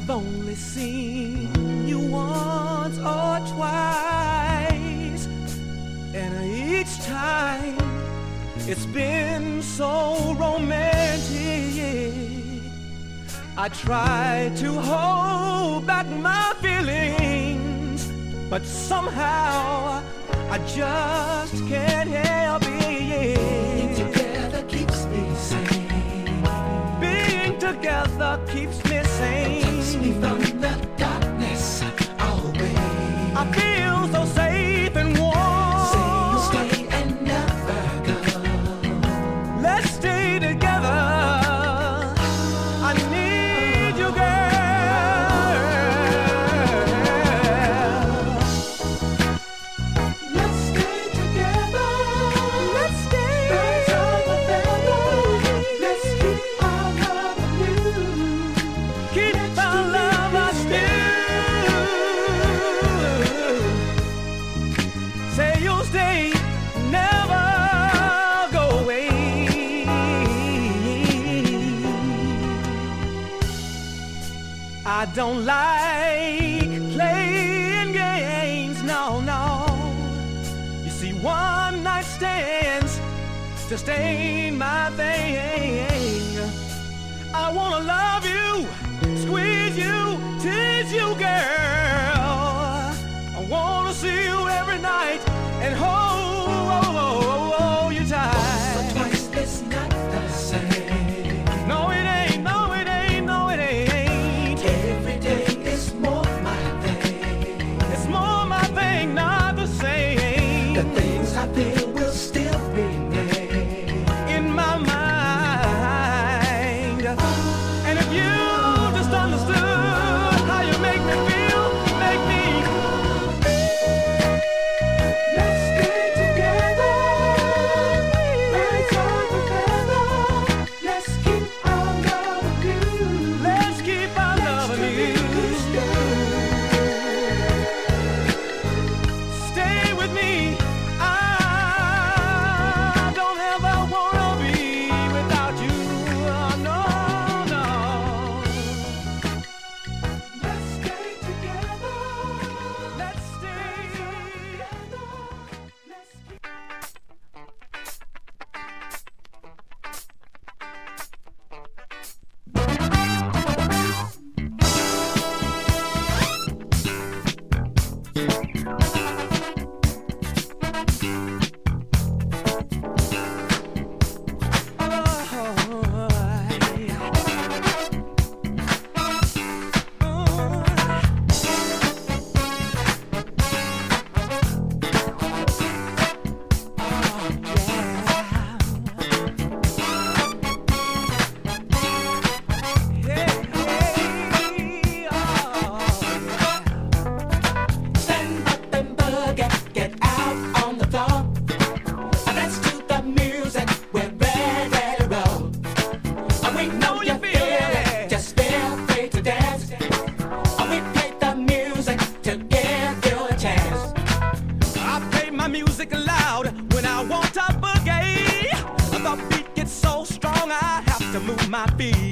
only seen you once or twice, and each time it's been so romantic. I try to hold back my feelings, but somehow I just can't help it. Being together keeps me sane. Being together keeps me sane. Takes me from the darkness away. I feel so safe and warm. Say you'll stay and never go. Let's stay together. I need you, girl. Let's stay together. Let's stay. Birds of a feather. Let's keep our love new. Keep our love us new. Say you'll stay, never go away. I don't like playing games, no, no. You see, one night stands just ain't my thing. I wanna love you, squeeze you, tease you, girl. I wanna see you every night and hold you tight. Once or twice is not the same. No, it ain't, no, it ain't, no, it ain't. Every day is more my thing. It's more my thing, not the same. The things I feel will still remain In my mind. And if you just understood how you make me feel, make me. Let's stay together. Birds of a feather. Let's keep our love new. Let's keep our love in you. Stay with me. I don't ever wanna be without you. No, no. Let's stay together. Let's stay. Let's keep. Stand up and boogie, get out on the floor. Dance to the music, we're ready to roll. And we know you feel it, just feel free to dance. And we play the music to give you a chance. I play my music loud when I want to boogie. The beat gets so strong I have to move my feet.